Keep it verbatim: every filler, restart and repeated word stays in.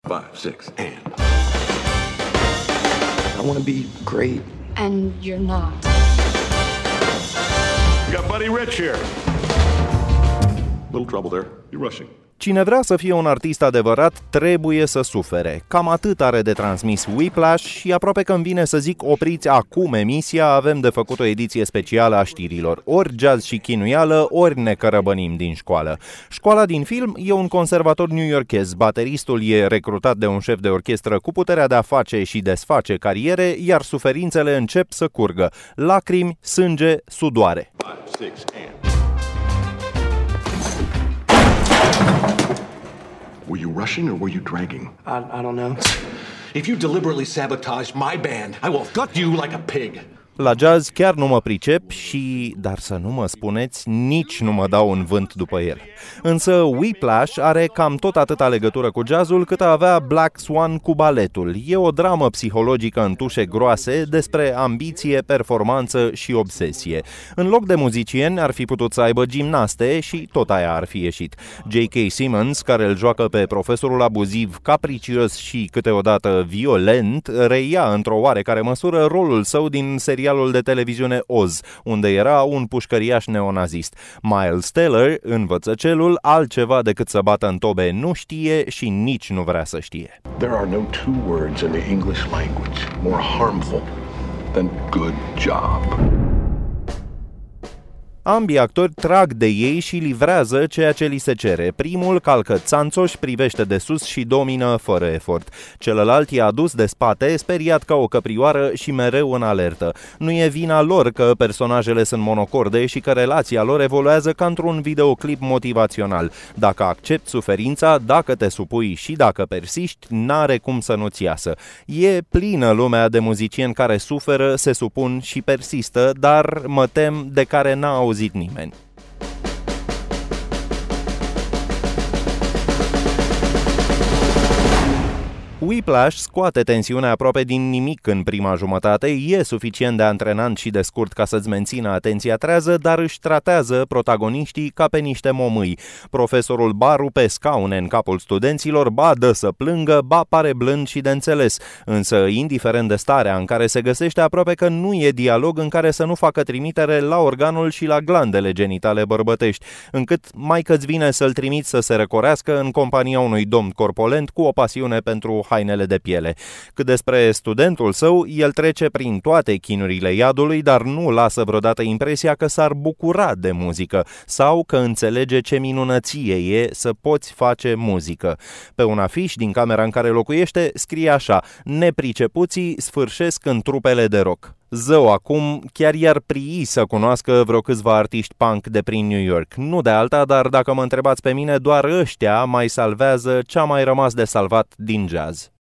Five, six, and... I want to be great. And you're not. We got Buddy Rich here. Little trouble there. You're rushing. Cine vrea să fie un artist adevărat, trebuie să sufere. Cam atât are de transmis Whiplash și aproape că îmi vine să zic opriți acum emisia, avem de făcut o ediție specială a știrilor. Ori jazz și chinuială, ori ne cărăbănim din școală. Școala din film e un conservator newyorkez. Bateristul e recrutat de un șef de orchestră cu puterea de a face și desface cariere, iar suferințele încep să curgă. Lacrimi, sânge, sudoare. Five, six, and... Were you rushing or were you dragging? I, I don't know. If you deliberately sabotaged my band, I will gut you like a pig. La jazz chiar nu mă pricep și, dar să nu mă spuneți, nici nu mă dau un vânt după el. Însă Whiplash are cam tot atâta legătură cu jazzul cât avea Black Swan cu baletul. E o dramă psihologică în tușe groase despre ambiție, performanță și obsesie. În loc de muzicieni ar fi putut să aibă gimnaste și tot aia ar fi ieșit. J K. Simmons, care îl joacă pe profesorul abuziv, capricios și câteodată violent, reia într-o oarecare măsură rolul său din serialul de televiziune Oz, unde era un pușcăriaș neonazist. Miles Teller, învățăcelul, altceva decât să bată în tobe nu știe și nici nu vrea să știe. There are no two words in the English language more harmful than good job. Ambii actori trag de ei și livrează ceea ce li se cere. Primul calcă țanțoși, privește de sus și domină fără efort. Celălalt e adus de spate, speriat ca o căprioară și mereu în alertă. Nu e vina lor că personajele sunt monocorde și că relația lor evoluează ca într-un videoclip motivațional. Dacă accepti suferința, dacă te supui și dacă persiști, n-are cum să nu-ți iasă. E plină lumea de muzicieni care suferă, se supun și persistă, dar mă tem de care n-a auzit nimeni. Whiplash scoate tensiunea aproape din nimic în prima jumătate, e suficient de antrenant și de scurt ca să-ți mențină atenția trează, dar își tratează protagoniștii ca pe niște momâi. Profesorul ba rupe scaune în capul studenților, ba dă să plângă, ba pare blând și de înțeles, însă, indiferent de starea în care se găsește, aproape că nu e dialog în care să nu facă trimitere la organul și la glandele genitale bărbătești, încât mai că-ți vine să-l trimiți să se răcorească în compania unui domn corpulent cu o pasiune pentru hainele de piele. Cât despre studentul său, el trece prin toate chinurile iadului, dar nu lasă vreodată impresia că s-ar bucura de muzică sau că înțelege ce minunăție e să poți face muzică. Pe un afiș din camera în care locuiește scrie așa: nepricepuții sfârșesc în trupele de rock. Zău, acum chiar i-ar prii să cunoască vreo câțiva artiști punk de prin New York. Nu de alta, dar dacă mă întrebați pe mine, doar ăștia mai salvează ce a mai rămas de salvat din jazz.